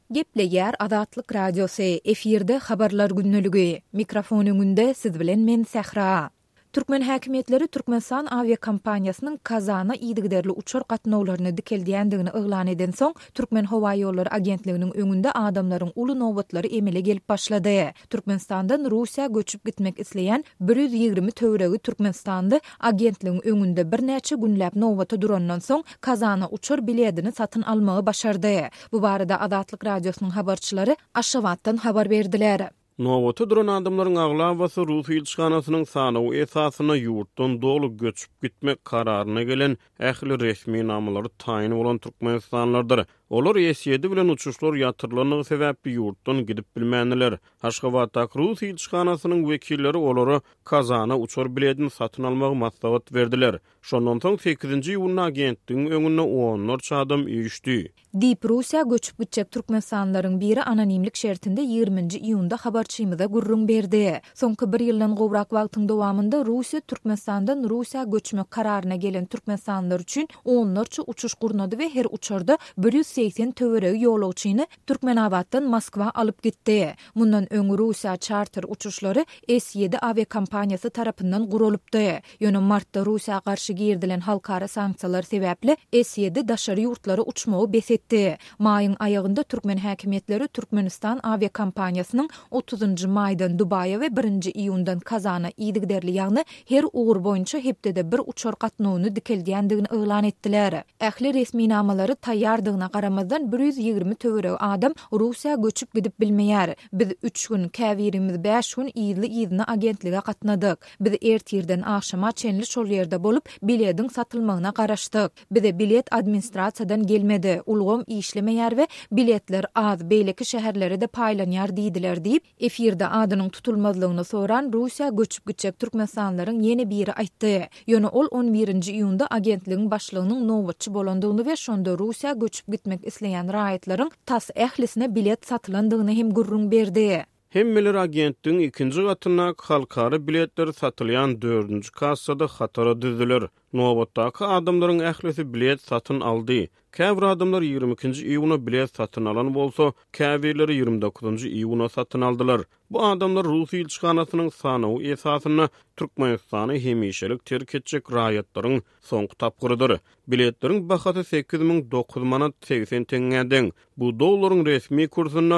Gepleýär Azatlyk radiosy efirde habarlar günnüligi. Mikrofon öňünde siz bilen men Sähra. Türkmen häkimetleri Türkmenistan aviakompaniýasynyň Kazana ýygyderli uçur gatnawlaryny dikeldiýändigini eglan eden soň Türkmen Howa ýolları agentliginiň öňünde adamlaryň uly nowatlary emele gelip başlady. Türkmenistandan Russiýa göçüp gitmek isleýän 120 töweregi Türkmenistandy agentligiň öňünde bir näçe günläp nowata durandan soň Kazana uçur biletini satyn almagy başardy. Bu barada Azatlyk radiosynyň habarçylary Aşgabatdan habar berdiler. Nowata duran adamlaryň aglawasy Russiýa ilçkanasynyň sanawy esasyna ýurtdan dolu göçüp gitmek kararyna gelen ähli resmi namlary taýin bolan türkmenistanlardyr. Olar ýeşedi bilen uçuşlar ýatyrlanygy sebäpli ýurtdan gidip bilmändiler. Aşgabatda Russiýa ilçkanasynyň wekilleri olary Kazana uçur biletini satyn almagy maslahat berdiler. Şondan soň 8-nji ýylyň agentligiň öňüne onlarça adam ýüşdi. Dip Russiýa göçüp gitjek türkmenistanlaryň biri anonimlik şertinde 20-nji iýunda habarçymyza gurrun berdi. Soňky bir ýyldan gowrak wagtyň dowamında Russiýa Türkmenistandan Russiýa göçmek kararyna gelen türkmenistanlar üçin onlarça uçuş gurnady we her uçurda 180 töweregi ýolagçyny Türkmenabaddan Moskwa alyp gitdi. Mundan öňü Russiýa charter uçuşlary S7 aviakompaniýasy tarapyndan guralypdy. Ýöne martda Russiýa garşy girdilen halkara sanksiýalar sebäpli S7 daşary ýurtlary uçmagy besetdi. Maýyň aýagynda Türkmen häkimetleri Türkmenistan aviakompaniýasynyň 30-njy maýdan Dubaya we 1-nji iýundan Kazana ýygyderli ýagny her ugur boýunça hepdede bir uçur gatnawyny dikeldiýändigini eglan etdiler. Ähli resmi namalary taýýardygyna garamazdan 120 töwereg adam Russiýa göçüp gidip bilmeýär. Biz 3 gün käwirimiz 5 gün ýyly agentlige gatnadyk. Biz ertirden akşama çenli şol ýerde bolup biletiň satylmagyna garaşdyk. Bize bilet administrasiýadan gelmedi. Ulgam işlemeýär we biletler az beýleki şäherlere de paýlanýar diýdiler diýip efirde adynyň tutulmazlygyny soran Russiýa göçüp gitjek türkmenistanlaryň ýene biri aýtdy. Ýöne ol 11-nji iýunda agentligiň başlygynyň nowatçy bolandygyny we şonda Russiýa göçüp gitmek isleýän raýatlaryň tas ählisine bilet satylandygyny hem gurrun berdi. Hemmeler agentligiň ikinji gatyna halkara biletler satylýan 4-nji kassada hatara düzdiler. Nowatdaky adamlaryň ählisi bilet satyn aldy. Käbir adamlar 22-nji iýuna bilet satyn alan bolsa, käbirleri 29-njy iýuna satyn aldylar. Bu adamlar Russiýa ilçkanasynyň sanawy esasyna Türkmenistany hemişelik terk etjek raýatlaryň soňky tapgyrydyr. Biletleriň bahasy 8.009 manat 80 teňňeden. Bu dollaryň resmi kursyna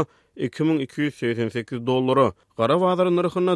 $2288, gara bazar narhyna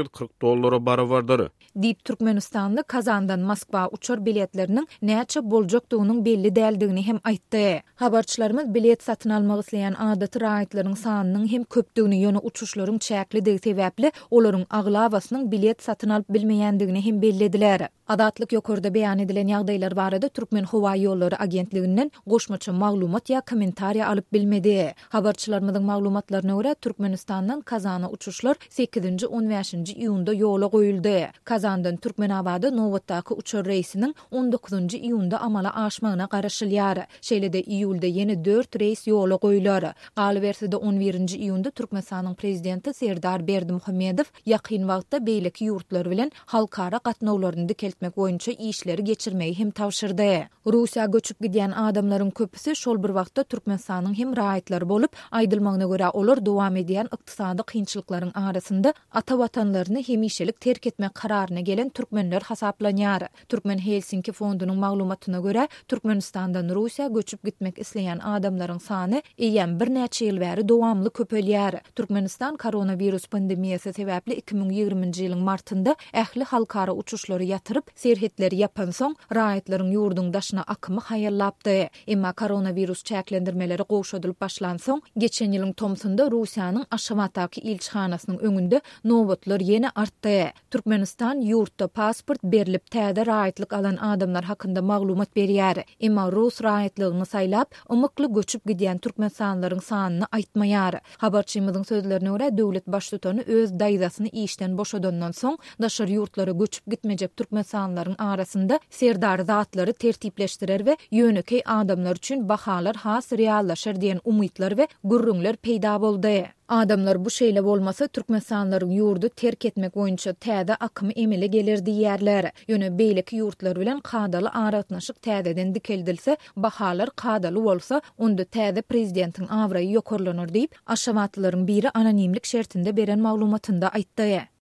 $440 barabardyr. Dip Türkmenistanly Kazandan Moskwa uçur biletleriniň näçe boljakdygynyň belli däldigini hem aýtdy. Habarçylarymyz bilet satyn almak isleýän adaty raýatlaryň sanynyň hem köpdigini ýöne uçuşlaryň çäklidigi sebäpli olaryň aglawasynyň bilet satyn alyp bilmeýändigini hem bellediler. Adatlyk ýokurda beýan edilen ýagdaýlar barada Türkmen Howa ýolları agentliginden goşmaça maglumat ýa kommentariýa alyp bilmedi. Habarçylarymyzyň maglumatlaryna görä Türkmenistandan Kazana uçuşlar 8-nji 15-nji iýunda ýola goýuldy. Kazandan Türkmenabada nowatdaky uçur reýsiniň 19-njy iýunda amala aşmagyna garaşylýar. Şeýlede iýulda ýene 4 reýs ýola goýular. Galyberside 11-nji iýunda Türkmenistanyň prezidenti Serdar Berdimuhammedow ýakyn wagtda beýleki ýurtlar bilen halkara gatnawlaryny dikeltmek boýunça işleri geçirmeyi hem tawşyrdy. Russiýa göçüp gidýän adamlaryň köpüsi şol bir wagtda Türkmenistanyň hem raýatlary bolup, aýdylmagyna görä olar dowam edýän ykdysady kynçylyklaryň arasynda ata watanlaryny hemişelik terk etmek kararyna gelen türkmenler hasaplanýar. Türkmen Helsinki fondunyň maglumatyna görä Türkmenistandan Russiýa göçüp gitmek isleýän adamlaryň sany eýen bir näçe ýyl bäri dowamly köpelýär. Türkmenistan koronavirus pandemiýasy sebäpli 2020-nji ýylyň martynda ähli halkara uçuşlary ýatyryp serhetleri ýapan soň raýatlaryň ýurduň daşyna akymy haýallapdy. Emma koronavirus çäklendirmeleri gowşadylyp başlan soň geçen ýylyň tomsunda Russiýanyň Aşgabatdaky ilçkanasynyň öňünde nowatlar ýene artdy. Türkmenistan ýurtda pasport berilip täze raýatlyk alan adamlar hakynda maglumat berýär. Emma Rus raýatlygyny saýlap, umykly göçüp gidýän türkmenistanlaryň sanyny aýtmaýar. Habarçymyzyň sözlerine görä döwlet başlutany öz daýzasyny işden boşadandan soň daşary ýurtlara göçüp gitmejek türkmenistanlaryň arasynda serdar zatlary tertipleşdirer we ýönekey adamlar üçin bahalar has reallaşar diýen umytlar we gurrunlar peýda boldy. Adamlar bu şeýle bolmasa türkmenstanlaryň ýurdu terk etmek boýunça täze akymy emele gelir diýerler. Ýöne beýleki ýurtlar bilen kadaly aratnaşyk täzeden dikeldilse, bahalar kadaly bolsa, onda täze prezidentiň awraýy ýokarlanır diýip Aşgabatlylaryň biri anonimlik şertinde beren maglumatynda aýtdy.